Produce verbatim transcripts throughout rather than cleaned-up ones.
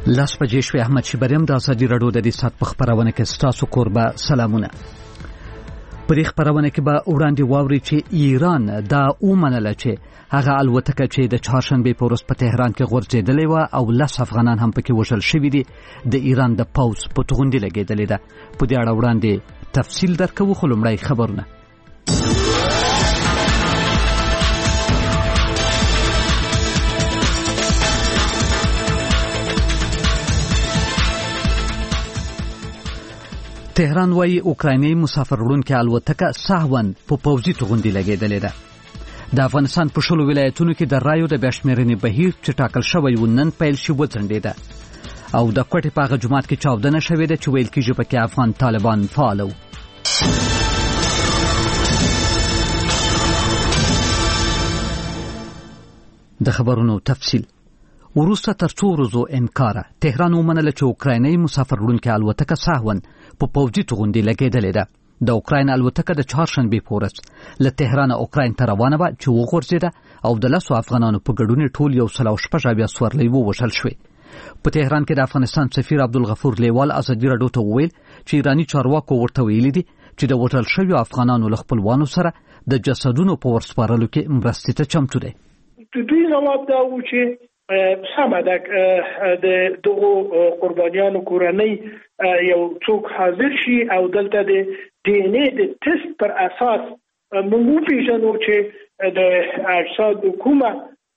لاس بجې شوې. احمد شیبریم د ازادي راډیو د دې سات په خبرونه کې ستاسو کوربه سلامونه. په دې خبرونه کې به وړاندې واوري چې ایران دا ومنله چې هغه الوتکه چې د چهارشنبه په ورځ په تهران کې غورځېدلې و او لس افغانان هم پکې وژل شوي دي د ایران د پوځ په توغندي لګېدلې ده. په دې اړه وړاندې تفصیل درکوو، خو لومړی خبرونه. تهران وايي اوکرایني مسافر وړونکې الوتکه سهون په پوځي توغندي لګېدلې ده. د افغانستان په شلو ولایتونو کې د رایو د بیا-شمېرنې بهیر چې ټاکل شوی و نن پیل شي وځنډېده او د کوټې په هغه جومات کې چاودنه شوې ده چې ویل کېږي پکې افغان طالبان فعال وو. د خبرونو تفصیل. وروسته تر څو ورځو انکاره تهران ومنله چې اوکرایني مسافر وړونکې الوتکه سهون په پوځي توغندي لګېدلې ده. د اوکراین الوتکه د چهارشنبه په ورځ له تهران اوکراین ته روانه وه چې وغورځېده او د لسو افغانانو په ګډون ټول یو سل او شپږ اویا سورلۍ ووژل شوې. په تهران کې د افغانستان سفیر عبدالغفور لیوال ازادي راډیو ته وویل چې ایراني چارواکو ورته ویلي دي چې د وژل شویو افغانانو له خپلوانو سره د جسدونو په ورسپارلو کې مرستې ته چمتو دی. دوی ځواب دا و چې سمه ده د دغو قربانیانو کورنۍ یو څوک حاضر شي او دلته د ډي ان اے د ټیسټ پر اساس موږ وپېژنو چې د اجسادو کومه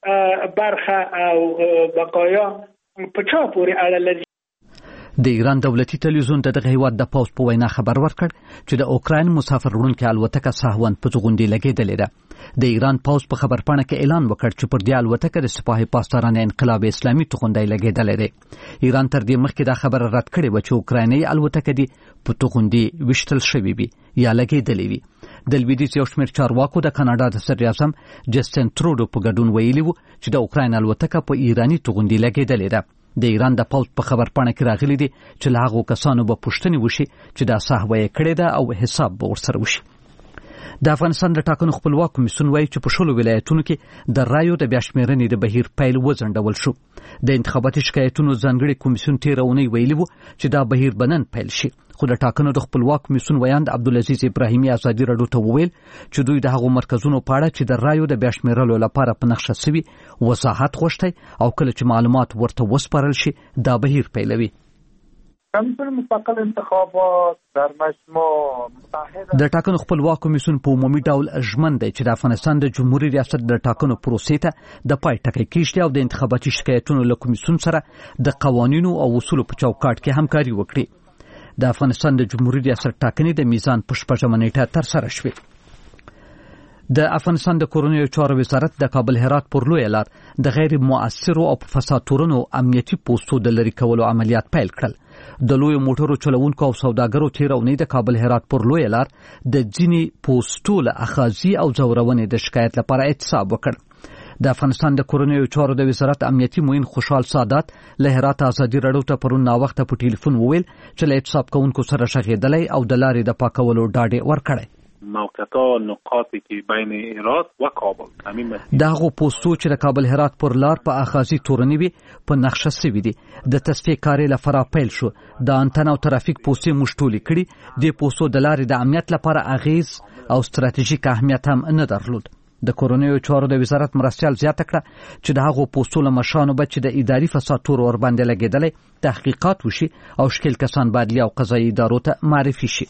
برخه او بقایا په چا پورې اړه لري. د ایران دولتي تلویزیون د دغه هیواد د پوځ په وینا خبر ورکړ چې د اوکراین مسافر وړونکې الوتکه سهون په توغندي لګېدلې ده. د ایران پوځ په خبرپاڼه کې اعلان وکړ چې پر دې الوتکه د سپاه پاسداران انقلاب اسلامي توغندي لګېدلې ده. ایران تر دې مخکې دا خبره رد کړې و چې اوکرایني الوتکه دی په توغندي وشتل شوې وي یا لګېدلې وي. د لویدیځ یو شمېر چارواکو د کاناډا د صدر اعظم جسټین ترودو په ګډون ویلي و چې د اوکراین الوتکه په ایراني توغندي لګېدلې ده. د ایران د پوځ په خبرپاڼه کې راغلي دي چې له هغو کسانو به پوښتنې وشي چې دا سهوه یې کړې ده او حساب به ورسره وشي. د افغانستان د ټاکنو خپلواک کمیسیون وایي چې په شلو ولایتونو کې د رایو د بیا-شمېرنې د بهیر پیل وځنډول شو. د انتخاباتي شکایتونو ځانګړي کمیسیون تېره اونۍ ویلي و چې دا بهیر به نن پیل شي، خو د ټاکنو د خپلواک کمیسیون ویاند عبدالعزیز ابراهیمي ازادي راډیو ته وویل چې دوی د هغو مرکزونو په اړه چې د رایو د بیا-شمېرلو لپاره په نقشه سوي وضاحت غوښتی او کله چې معلومات ورته وسپارل شي دا بهیر پیلوي. کمیسیون مستقل انتخابات در مجموع متحده د ټاکنو خپلواک کمیسیون په عمومي ډول ژمن دی چې د افغانستان د جمهوریت ریاست د ټاکنو پروسې ته د پای ټکی کیږدي او د انتخاباتي شکایتونو له کمیسیون سره د قوانینو او اصولو په چوکاټ کې همکاري وکړي. د افغانستان د جمهوریت ریاست ټاکنې د میزان په شپږمه نیټه ترسره شوې. د افغانستان د کورنیو چارو وزارت د کابل هرات پر لویه لار د غیر مؤثرو او فساد تورنو امنیتي پوسټو د لرې کولو عملیات پیل کړل. د لویو موټرو چلوونکو او سوداګرو تیره اونۍ د کابل هرات پر لویه لار د ځینې پوسټو له اخاذي او ځورونې د شکایت لپاره اعتصاب وکړ. د افغانستان د کورنیو چارو د وزارت امنیتي معین خوشحال سادات له هرات ازادي راډیو ته پرون ناوخته په ټلیفون وویل چې له اعتصاب کوونکو سره شغېدلی او د لارې د پاکولو ډاډ ورکړی. موقعتا نقاطی که بین هرات و کابل د هغو پوسټو چې د کابل هرات پر لار په اخاذي تورنې وي په نقشه سوي دي. د تصفیې کارې لپاره پیل شو. د انتن او ترافیک پوسټې موږ ټولې کړي. د پوسټو د لارې د امنیت لپاره اغیز او ستراتیژیک اهمیت هم نه درلود. د کورنیو چارو د وزارت مرستیال زیاته کړه چې د هغو پوسټو له مشرانو به چې د اداري فساد تور ور باندې لګېدلی تحقیقات وشي او ښکېل کسان به عدلیه او قضایي ادارو ته معرفي شي.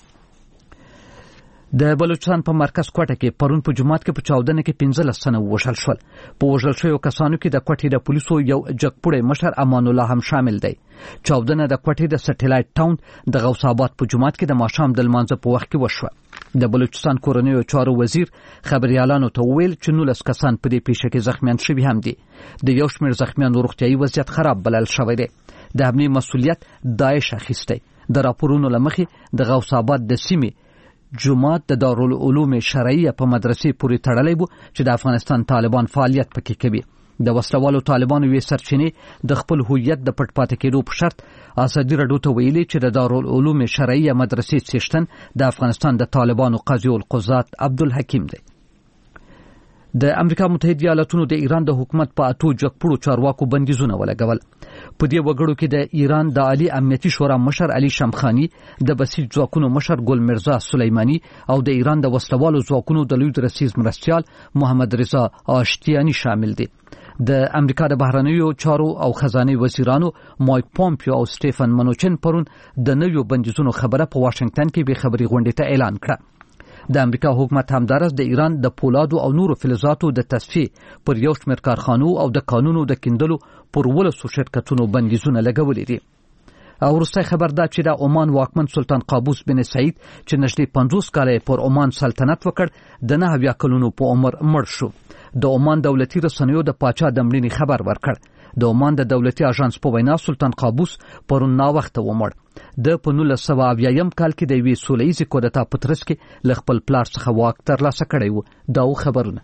د بلوچستان په مرکز کوټه کې پرون په جمعات کې په چاودنه کې پنځلس تنه وژل شول. په وژل شویو کسانو کې د کوټې د پولیسو یو جګپوړی مشر امان الله هم شامل دی. چاودنه د کوټې د سټیلایټ ټاون د غوث آباد په جمعات کې د ماښام د لمانځه په وخت کې وشوه. د بلوچستان کورنیو چارو وزیر خبريالانو ته وویل چې نولس کسان په دې پیښه کې زخمیان شوي هم دي. د یو شمېر زخمیانو روغتیایي وضعیت خراب بلل شوی دی. د امني مسؤلیت داعش اخیستی. د راپورونو له مخې د غوث آباد د سیمې جماعت د دارالعلوم شرعیه په مدرسې پورې تړلی و چې د افغانستان طالبان فعالیت پکې کوي. د وسلوالو طالبانو وی سرچینې د خپل هویت د پټ پاتې کېدو په شرط ازادي راډیو ته ویلي چې د دارالعلوم شرعیه مدرسې څښتن د افغانستان د طالبانو قاضي القضات عبدالحکیم دی. د امریکا متحده ایالاتونو د ایران د حکومت په اتو جګپړو چارواکو بندیزونه ولګول. په دې وګړو کې د ایران د عالی امنیتي شورا مشر علي شمخانی، د بسیج ځواکونو مشر ګل مرزا سلیمانی او د ایران د وسلوالو ځواکونو د لوی درسیز مرستیال محمد رضا آشتیانی شامل دي. د امریکا د بهرنیو چارو او خزانه وزیرانو مایک پومپیو او سټیفن منوچن پرون د نویو بندیزونو خبره په واشنگټن کې به خبري غونډه ته اعلان کړه. د امریکا حکومت همدارس د ایران د پولادو او نورو فلزاتو د تصفیه پر یو شمېر کارخانو او د قانونو د کیندلو پر ولسو شرکتونو بندیزونه لګولي دي. او وروستی خبر دا چې د عمان واکمن سلطان قابوس بن سعید چې نږدې پنځوس کاله پر عمان سلطنت وکړ د نه اویا کلونو په عمر مړ شو. د عمان دولتي رسنیو د پاچا د مړینې خبر ورکړ. د عمان د دولتي اژانس په وینا سلطان قابوس پرون ناوخته ومړ. د په نولس سوه اویایم کال کې د یوې سوله ییزې کودتا په ترڅ کې له خپل پلار څخه واک ترلاسه کړی و. دا و خبرونه.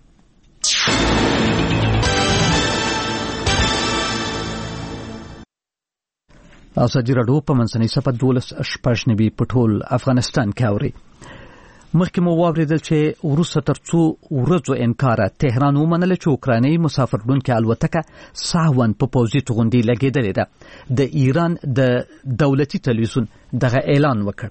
ازادي راډیو په منځنۍ صفحه دولس شپږ نوي په ټول افغانستان کې اوري. مخکې مو واوریدل چې وروسته تر څو ورځو انکاره تهران ومنل چې اوکرایني مسافر وړونکې الوتکه ساهون په پوځي توغندي لګېدلې ده. د ایران د دولتي تلویزیون دغه اعلان وکړ.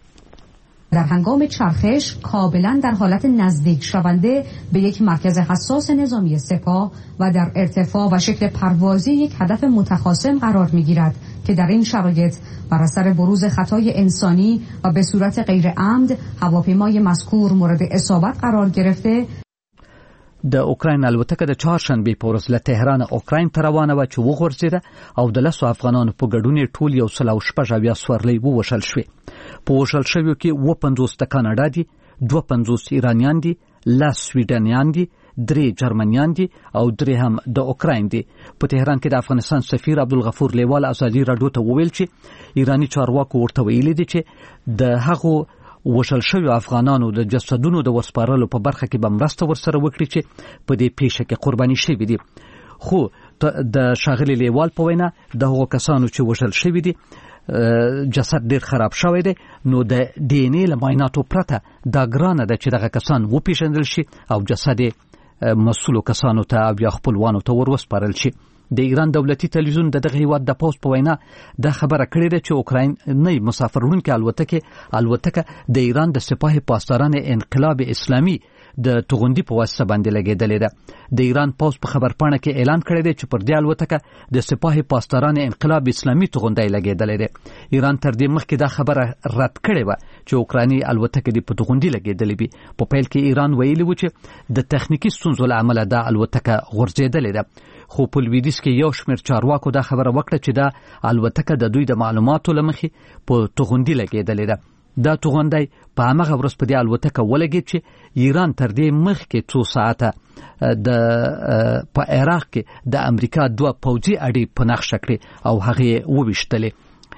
در هنگام چرخش کاملا در حالت نزدیک شونده به یک مرکز حساس نظامی سپاه و در ارتفاع و شکل پروازی یک هدف متخاصم قرار می‌گیرد که در این شرایط بر اثر بروز خطای انسانی و به صورت غیر عمد هواپیمای مذکور مورد اصابت قرار گرفته. د اوکراین الوتکه د چهارشنبه په ورځ له تهران اوکراین ته روانه وه چې وغورځېده او د لسو افغانانو په ګډون ټول یو سل او شپږ اویا سورلۍ ووژل شوې. په وژل شویو کې اووه پنځوس د کاناډا دي، دوه پنځوس ایرانیان دي، لس سویډنیان دي، درې جرمنیان دي او درې هم د اوکراین دي. په تهران کې د افغانستان سفیر عبدالغفور لیوال ازادي راډیو ته وویل چې ایرانی چارواکو ورته ویلي دي چې د هغو وژل شویو افغانانو د جسدونو د وسپارلو په برخه کې به مرسته ورسره وکړي چې په دې پیښه کې قرباني شوي دي. خو د ښاغلي لیوال په وینا د هغو کسانو چې وژل شوي دي جسد ډیر خراب شوی دی، نو د ډي ان اے له معایناتو پرته دا ګرانه ده چې دغه کسان وپېژندل شي او جسد مسؤلو کسانو ته او یا خپلوانو ته ور وسپارل شي. د ایران دولتي تلویزیون د دغه هیواد د پوز په وینا دا خبره کړې ده چې اوکراین نه مسافر وړونکې الوتکه الوتکه د ایران د سپاه پاسداران انقلاب اسلامي د توغندي په واسطه باندې لګېدلې ده. د ایران پوز په خبرپاڼه کې اعلان کړی دی چې پر دې الوتکه د سپاه پاسداران انقلاب اسلامي توغندي لګېدلې ده. ایران تر دې مخکې دا خبره رد کړې و چې اوکرایني الوتکه د په توغندي لګېدلې وي. په پیل کې ایران ویلي و چې د تخنیکی ستونزو له امله دا الوتکه غورځېدلې ده. خو په لویدیځ کې یو شمېر چارواکو دا خبره وکړه چې دا الوتکه د دوی د معلوماتو له مخې په توغندي لګېدلې ده. دا توغندی په همغه ورځ په دې الوتکه ولګېد چې ایران تر دې مخکې څو ساعته د په عراق کې د امریکا دوه پوځي اډې په نقشه کړې او هغې وویشتلې.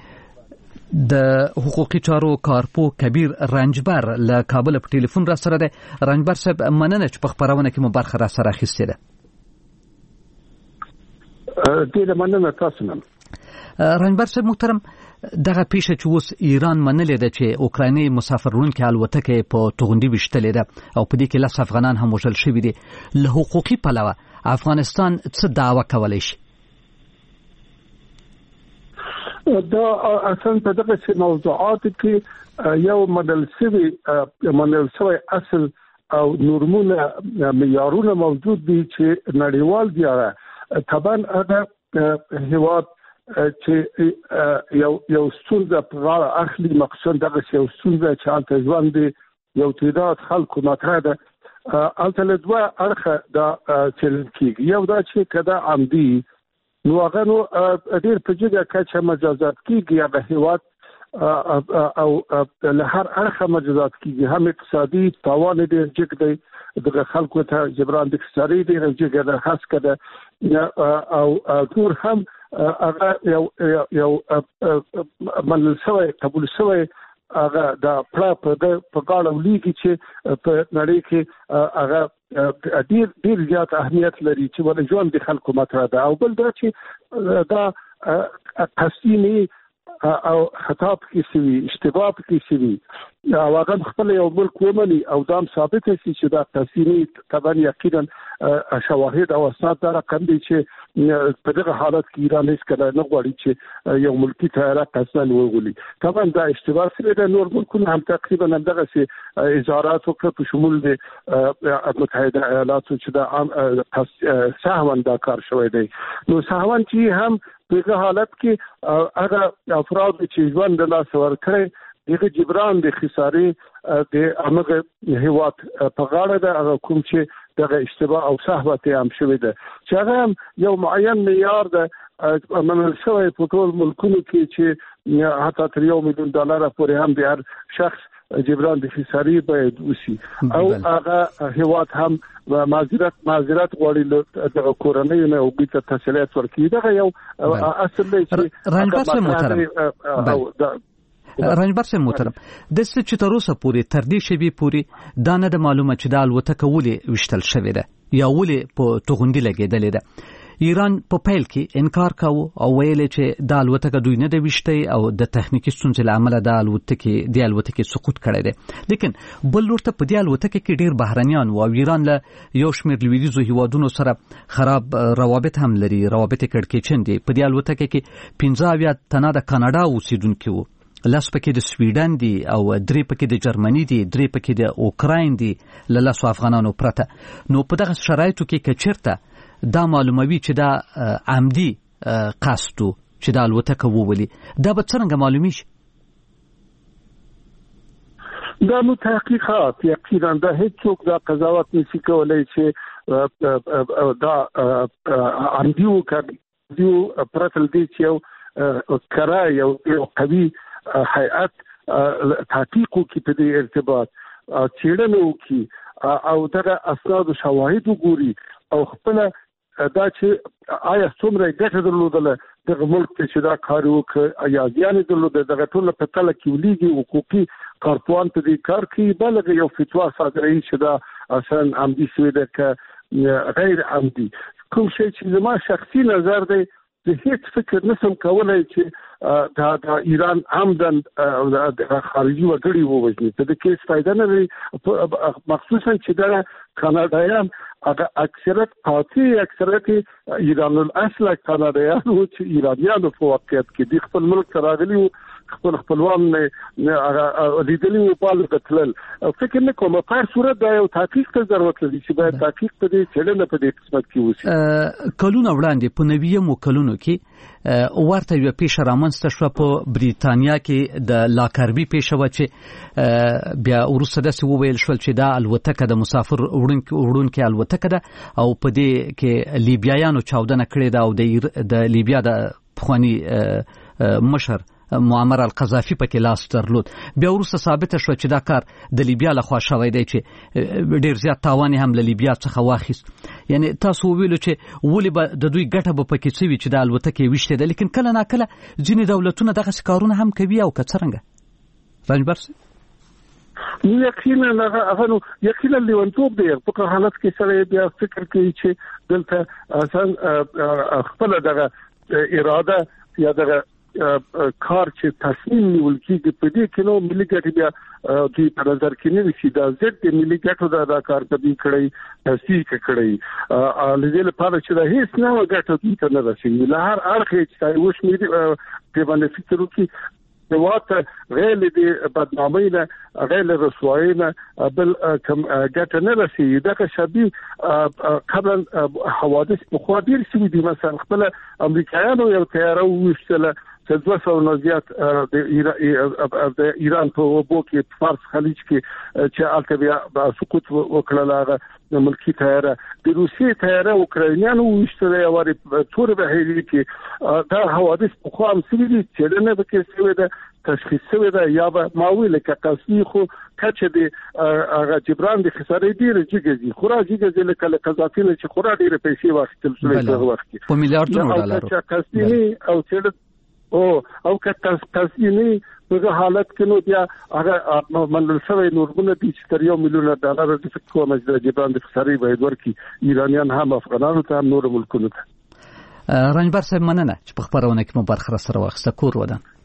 د حقوقي چارو کارپو کبیر رنجبر له کابل په ټلیفون را سره ده. رنجبر صاحب مننه چې په خبرونه کې مو برخه را سره اخیستې ده. ډېره مننه تاسو نه. رنجبر صاحب محترم، دغه پیښه چې اوس ایران منلې ده چې اوکرایني مسافر وړونکې الوتکه په توغندي ویشتلې ده او په دې کې لس افغانان هم وژل شوي دي، له حقوقي پلوه افغانستان څه دعوه کولی شي؟ دا اصلا په دغه موضوعاتو کې یو منل شوی منل شوی اصل او نورمونه معیارونه موجود دي چې نړیوال دي. طبعا هغه هیواد چې یو یو ستونزه په غاړه اخلي، مقصود دغه یو ستونزه چې هلته ژوند دی، یو تعداد خلکو مطرح ده، هلته له دوه اړخه دا څېړل کېږي. یو دا چې که دا عمدي نو هغه نو ډېر په جګه کچه مجازات کېږي هغه هیواد او له هر اړخه مجازات کېږي، هم اقتصادي تاوان ډېر جګ دی، دغه خلکو ته جبران د اقتصادي ډېر جګ ده هڅه ده او ټول هم هغه یو یو منل شوی قبول شوی هغه دا پړه په غاړه ولیږي چې په نړۍ کې هغه ډېر ډېر زیات اهمیت لري چې ولې ژوند د خلکو مطرح ده. او بل دا چې دا قصدي نه او خطا کې سوي اشتباه کې سوي او هغه خپل یو ملک ومني او دام ثابت شي چې دا تفسیری طبعا یقینا شواهد او اسناد دا رقم دي چې په دغه حالت کې ایران هیڅ کله نه غواړي چې یو ملکی طیاره قصداً وغولي. طبعا دا اشتباه سره د نور ملکونو هم تقریبا همدغه سي اظهارات وکړه په شمول د متحده ایالاتو چې دا سهوا دا کار شوی دی. نو سهوا چې هم په دغه حالت کې هغه افراد چې ژوند د لاس ورکړي دغه جبران د خسارې د امغه هیواد په غاړه ده هغه کوم چې دغه اشتباه او سهو ته هم شوی ده چې هغه یو معین معیار ده منل شوی په ټول ملکونو کې چې حتی تر یو میلیون ډالر پورې هم د هر شخص جبران د خسارې باید وشي او هغه هیواد هم معذرت معذرت غواړي د کورنۍ نه او بیت تسلیت ورکړي دغه یو اصل دی چې رنجبر محترم رنجبر صاحب محترم د څه چې تر اوسه پورې تر دې شی پورې دا نه د معلومه چې د الوتکه ولې وشتل شوې ده یا ولې په توغندي لګېدلې ده. ایران په پیل کې انکار کاوه او ویل چې د الوتکه دوی نه د وشتي او د تخنیکی ستونزې لامل د الوتکه د الوتکه سقوط کړی دی. لیکن بل لورته په دې الوتکه کې ډیر بهرنیان او ایران له یو شمېر لویدیزو هیوادونو سره خراب روابط هم لري، روابط کړکېچن دي. په دې الوتکه کې پنځه اویا تنه د کاناډا اوسیدونکو وو، لاس پکې د سویډن دي او درې پکې د جرمني دي، درې پکې د اوکراین دي له لاسو افغانانو پرته. نو په دغه شرایطو کې کچرته دا معلوموي چې دا عمدي قصدو چې دا الوتکه وولي، دا به څنګه معلومي شي؟ دا نو تحقیقات یقینا دا هیڅوک دا قضاوت نشي کولای چې دا عمدي وکړي پرتل دي چې یو کرا یو قوي هيئت تحقیق کوي په دې ارتباط چیرنه کوي او دغه اسناد او شواهد وګوري او خپل دا چې آیا څومره ګټه درلودله دغه ملک چې دا کار وکړي یا ځان درلوده دغه ټول په تل کې ولېږي حقوقي کارپوان ته دې کار کوي بلغه یو فتوا صادروي چې دا اصلا عمدي شوی ده ک غیر عمدي. کوم شی چې زما شخصي نظر دی زه هیڅ فکر نشم کولای چې دا د ایران عمدن خارجي وګړي ووجني ته د کیس فائدہ نه لري، مخصوصا چې دا کاناډایان هغه اکثریت قاطع اکثریت ایران الاصل کاناډایان او چې ایرانیانو په واقعیت کې د خپل ملک سره راغلي خپل خپلوان نه لیدلی او په لټل فکر نه کوم په هر صورت دا یو تحقیق ته ضرورت لري چې باید تحقیق ته دې چلنه په دې قسمت کې وشي. کلونه وړاندې په نویمو کلونو کې ورته یو پیښه رامنځته شوه په بریتانیا کې د لاکربي پیښه و چې بیا وروسته داسې وویل شول چې دا الوتکه د مسافر وړونکي الوتکه ده او په دې کې لیبیایانو چاودنه کړې ده او د لیبیا د پخوانی مشر معمر القذافي پکې لاس درلود. بیا وروسته ثابت شو چې دا کار د لیبیا لخوا شوی دی چې ډیر زیات تاوان هم له لیبیا څخه واخیست. یعنی تاسو ویلو چې ولې به د دوی ګټه به پکې څه وي چې د الوتکې وشته ده، لیکن کله نا کله ځینې دولتونه دغه کارونه هم کوي او که څرنګه رنجبر یقینا هغه یقینا لیونتوب دی په حالت کې سره بیا فکر کوي چې دلته اصلا خپل دغه اراده یا دغه کار چې تصمیم نیول کیږي په دې کې نو ملي ګټې بیا دوی په نظر کې نه وي دا ضد د ملي ګټو د کار کوي کړی تصدیق کړی لږه لپاره چې دا هیڅ نه ګټه دوی ته نه رسېږي له هر اړخ چې وښ مې په باندې فکر وکړي هیواد غیر د بدنامۍ نه غیر رسوایی نه بل کم ګټه نه رسېږي دغه شبیه قبل حوادث په خوا ډېر شوي دي. مثلا خپل امریکایانو یو تیاره وویشتله چې دوه سوه نه زیات د ایران په اوبو کې فارس خلیج کې چې هلته بیا سقوط وکړل هغه ملکي تیاره د روسیې تیاره اوکراینیانو وویشتله یو وارې تور بهیري کې دا حوادث په خوا هم شوي دي څېړنه پکې شوې ده تشخیص شوی ده یا به ما ویل کې قصدي خو کچه دی هغه جبران د خسارې ډېر جګزي خورا جګزي لکه له قذافي نه چې خورا ډېر پیسې واخیستل شوې په وخت کې په میلیارډونو ډالرو چې قصدي او چې او او که قصدي نه په حالت کې نو بیا هغه منل شوی نورونه دي چې تر یو میلیون ډالر د فکر مجده جبران د خسارې باید ورکړي ایرانیان هم افغانانو ته هم نور ملکونو ته. رنجبر صاحب مننه چې په خبرونه کې مو برخه سره واخیسته. کور ودان.